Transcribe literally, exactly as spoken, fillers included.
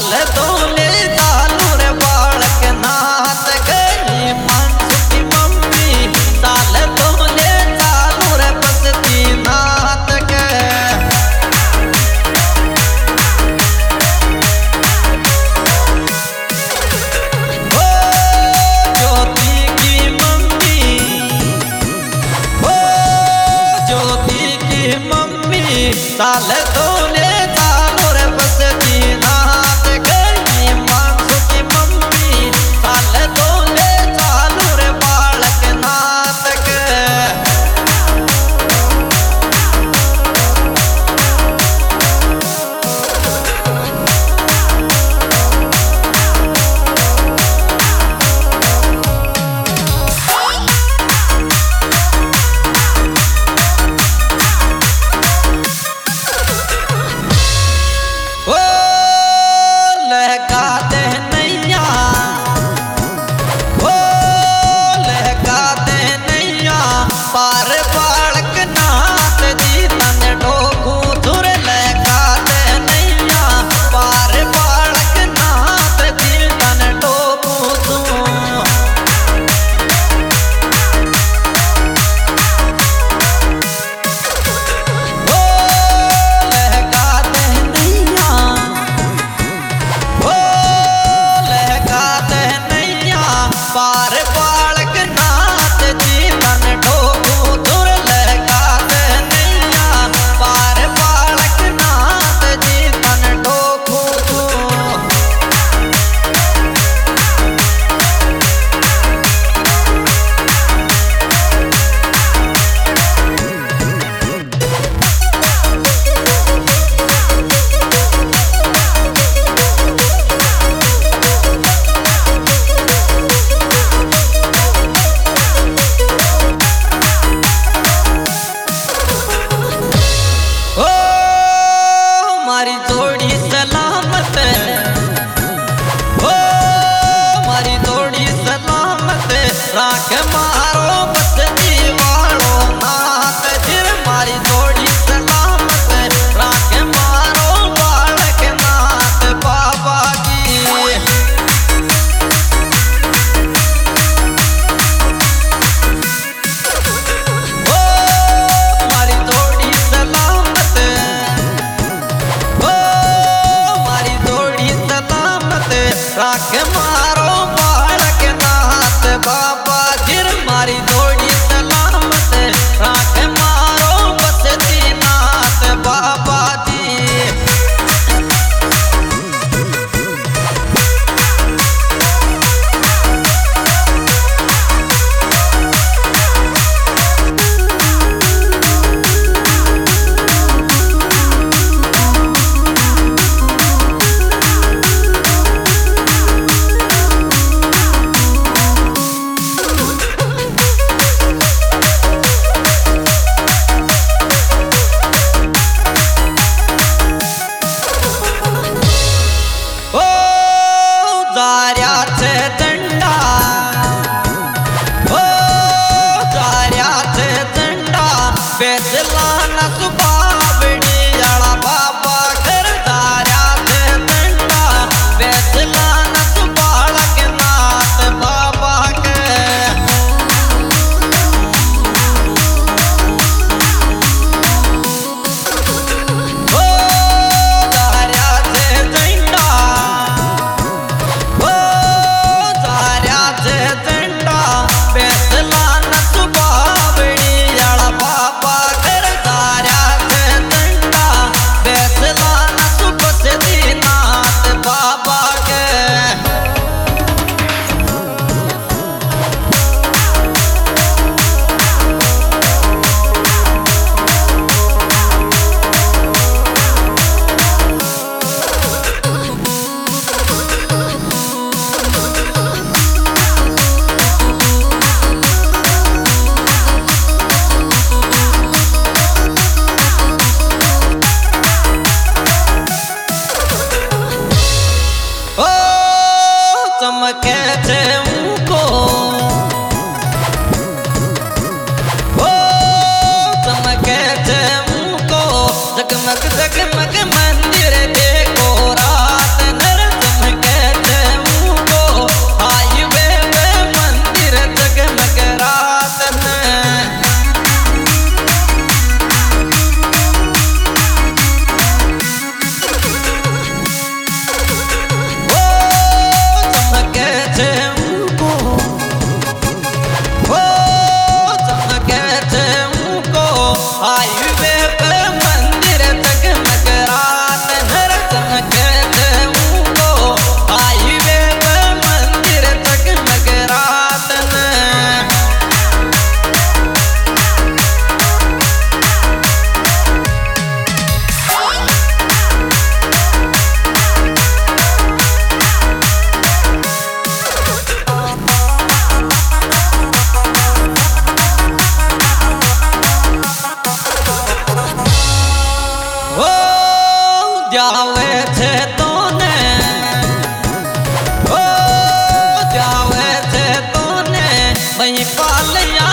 साल तोले चालू रे बालक नाथ गई मानसू की मम्मी साल तोले चालू रे बसती नाथ के ओ ज्योति की मम्मी ओ ज्योति की मम्मी साल तोले चालू रे बसती नाथ गई मानसू की मम्मी साल तोले चालू रे बालक नाथ के ओ लहका दे नैया ओ लहका दे नैया पार बालक नाथ जी तन डोकू धुर लहका दे नैया पार बालक नाथ जी तन डोकू तू ओ लहका दे नैया ओ लहका दे नैया पार बालक नाथ जी तन डोकू धुर लहका दे नैया पार बालक नाथ जी तन डोकू तू ओ मारी थोड़ी सलामत ओ मारी थोड़ी सलामत राख मारो बसती वालो नाथ जिर मारी थोड़ी सलामत राख मारो बालक नाथ बाबा की ओ मारी थोड़ी सलामत ओ मारी थोड़ी सलामत राख मारो बालक नाथ बाबा जिर मारी थोड़ी सलामत राख मारो बसती नाथ बाबा जी महिपाल